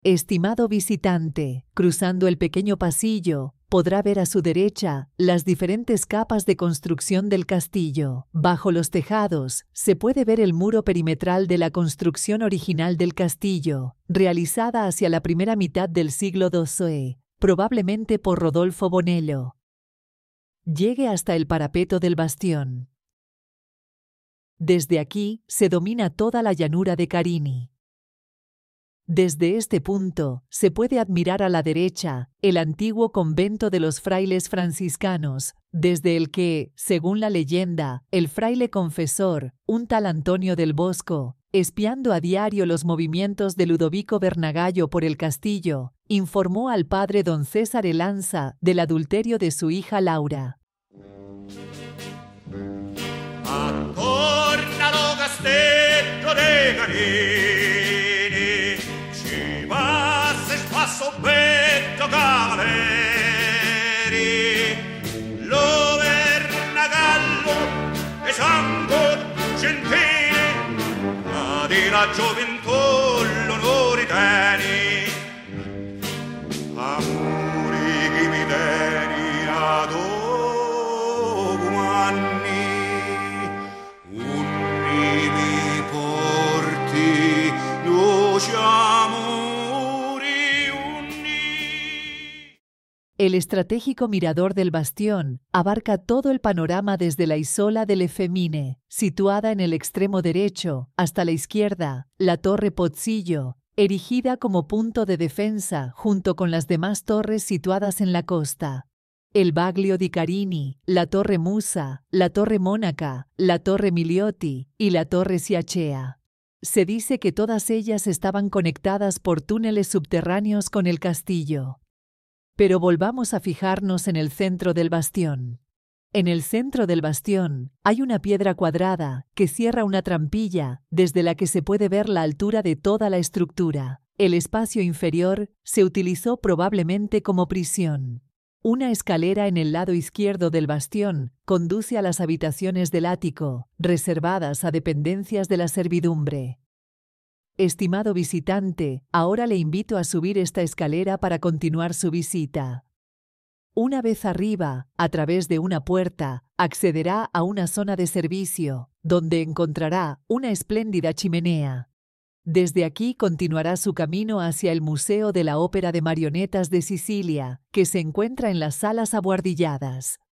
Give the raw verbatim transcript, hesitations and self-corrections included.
Estimado visitante, cruzando el pequeño pasillo, podrá ver a su derecha las diferentes capas de construcción del castillo. Bajo los tejados se puede ver el muro perimetral de la construcción original del castillo, realizada hacia la primera mitad del siglo doce, probablemente por Rodolfo Bonello. Llegue hasta el parapeto del bastión. Desde aquí se domina toda la llanura de Carini. Desde este punto se puede admirar a la derecha el antiguo convento de los frailes franciscanos, desde el que, según la leyenda, el fraile confesor, un tal Antonio del Bosco, espiando a diario los movimientos de Ludovico Bernagallo por el castillo, informó al padre don César Elanza del adulterio de su hija Laura. Attorno castello de Carini ci passa spasso betto cavaleri lo Bernagallo e sangue gentile ma di la gioventù l'onore teni amori che mi teni ad umanni unni porti luce amori unni. El estratégico mirador del bastión abarca todo el panorama desde la isola del Efemine, situada en el extremo derecho, hasta la izquierda, la torre Pozzillo, erigida como punto de defensa junto con las demás torres situadas en la costa. El Baglio di Carini, la torre Musa, la torre Mónaca, la torre Miliotti y la torre Siacea. Se dice que todas ellas estaban conectadas por túneles subterráneos con el castillo. Pero volvamos a fijarnos en el centro del bastión. En el centro del bastión hay una piedra cuadrada que cierra una trampilla desde la que se puede ver la altura de toda la estructura. El espacio inferior se utilizó probablemente como prisión. Una escalera en el lado izquierdo del bastión conduce a las habitaciones del ático, reservadas a dependencias de la servidumbre. Estimado visitante, ahora le invito a subir esta escalera para continuar su visita. Una vez arriba, a través de una puerta, accederá a una zona de servicio, donde encontrará una espléndida chimenea. Desde aquí continuará su camino hacia el Museo de la Ópera de Marionetas de Sicilia, que se encuentra en las salas abuhardilladas.